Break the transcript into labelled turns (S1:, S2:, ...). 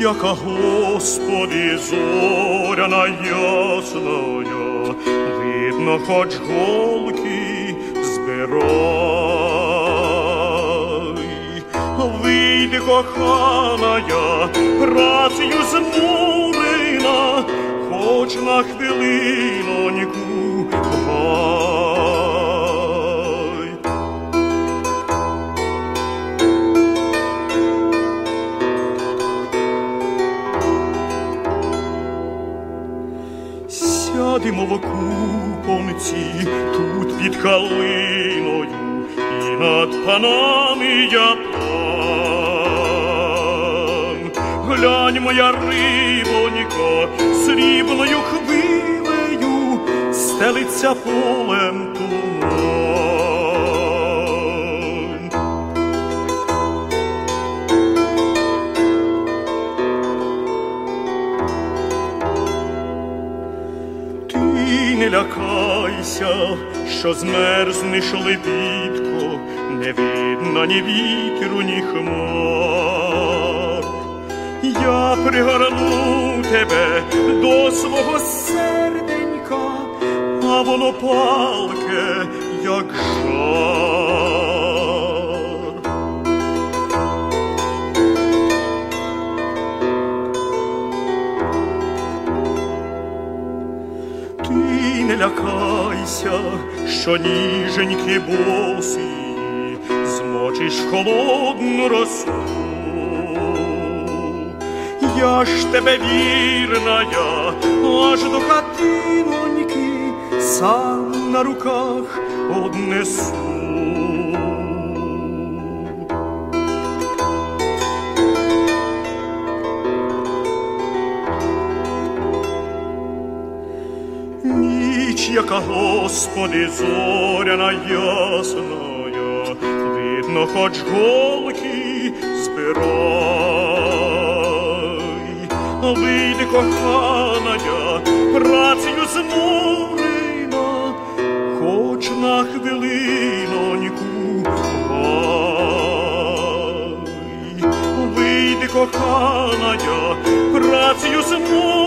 S1: яка, Господи, зоряна ясная, видно, хоч голки збирай. Вийди, коханая, працею змурена, хоч на хвилиноньку гай. Сядемо в купонці тут під калиною, і над панами я пан. Глянь, моя рибонько, срібною хвилею стелиться полем туман. Ти не лякайся, що змерзнеш, лебідко, не видно ні вітру, ні хмар. Я пригорну тебе до свого серденька, а воно палке, як жар. Ти не лякайся, що ніженьки босі змочиш в холодну росу. Я ж тебе, вірная, аж до хатиноньки сам на руках однесу. Ніч, яка, Господи, зоряна ясная, видно, хоч голки збирай. Вийди, коханая, працею змурена, хоч на хвилиноньку гай. Вийди, коханая, працею змурена,